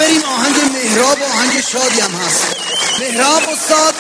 بریم آهنگ مهراب و آهنگ شادی هم هست. مهراب استاد.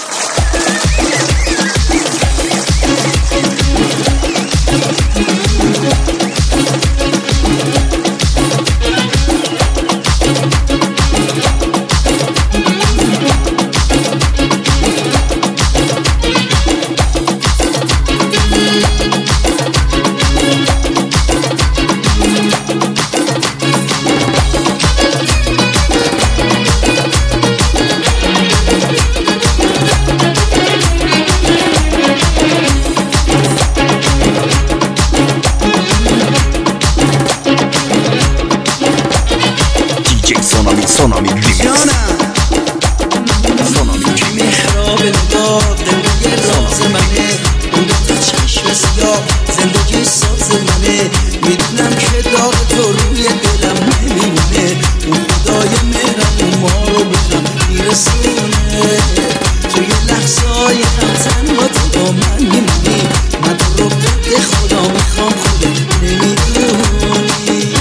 سونامی جانم سونامی مهراب نگاه دلوی راز منه اون دو چشم سیاه زندگی ساز منه میدونم که داغ تو روی دلم نمیمونه اون خدای مهربون ما رو بهم میرسونه توی لحظای غمزن با تو با من میمونی من تو رو به خدا میخوام خودت نمیدونی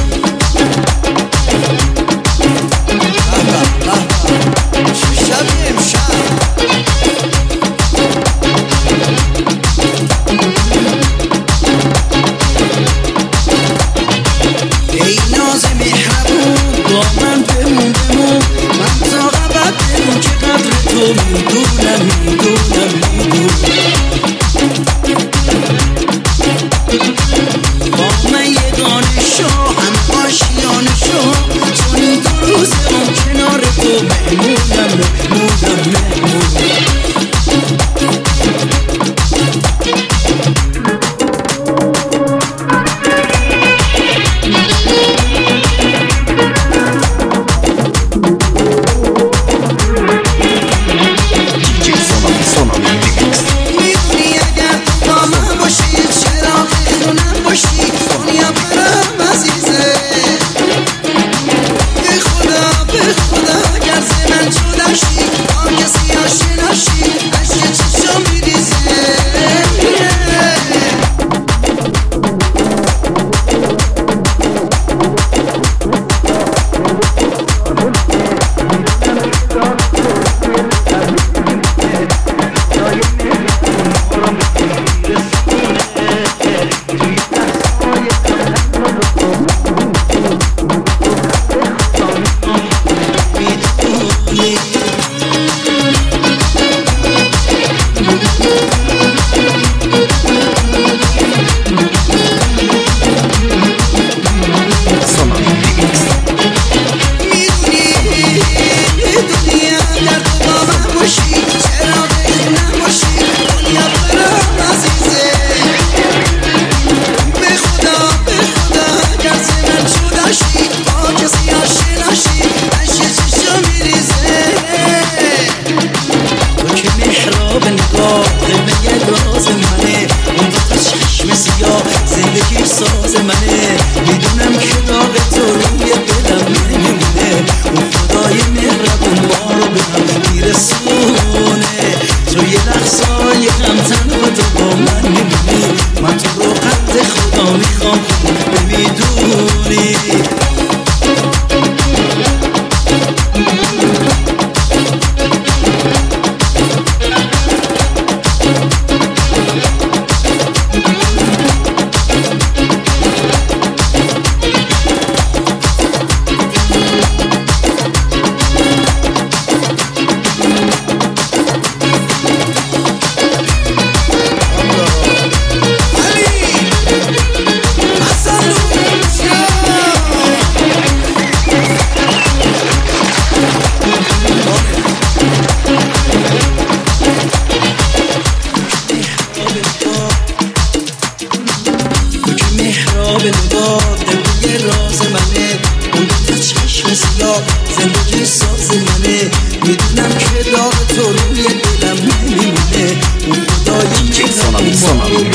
زندگی ساز منه میدونم که داغ تو روی دلم نمیمونه اون خدای سونامی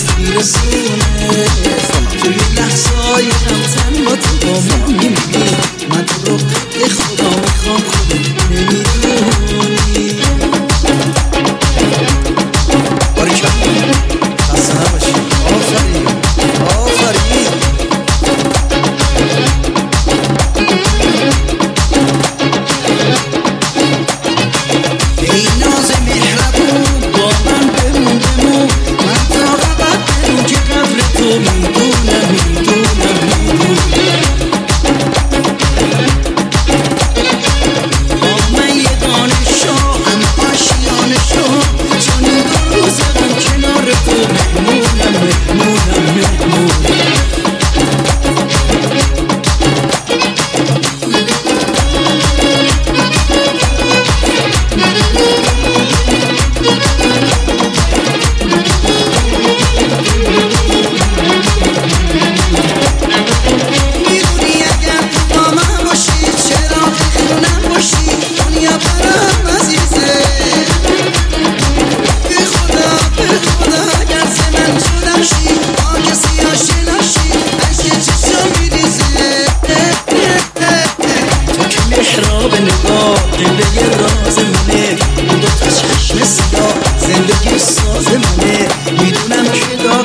میرسونه توی لحظای غمزن با تو با ما میمونی من تو رو به خدا میخوام خودت نمیدونی باریکلا خسته نباشی آفرین آفرین را به نگاه قبله راز منه اون دوتا چشم سیاه زندگی ساز منه میدونم که